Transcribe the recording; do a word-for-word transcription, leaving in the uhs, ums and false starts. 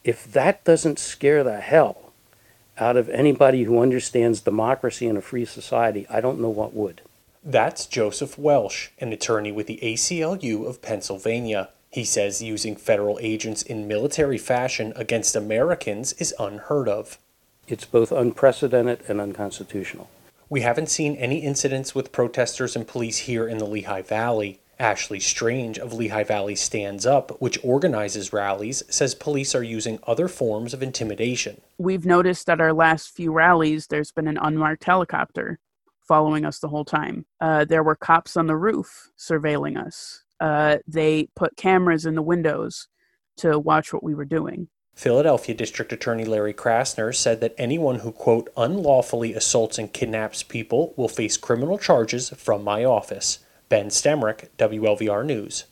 If that doesn't scare the hell out of anybody who understands democracy in a free society, I don't know what would. That's Joseph Welsh, an attorney with the A C L U of Pennsylvania. He says using federal agents in military fashion against Americans is unheard of. It's both unprecedented and unconstitutional. We haven't seen any incidents with protesters and police here in the Lehigh Valley. Ashley Strange of Lehigh Valley Stands Up, which organizes rallies, says police are using other forms of intimidation. We've noticed at our last few rallies, there's been an unmarked helicopter following us the whole time. Uh, there were cops on the roof surveilling us. Uh, they put cameras in the windows to watch what we were doing. Philadelphia District Attorney Larry Krasner said that anyone who, quote, unlawfully assaults and kidnaps people will face criminal charges from my office. Ben Stemrick, W L V R News.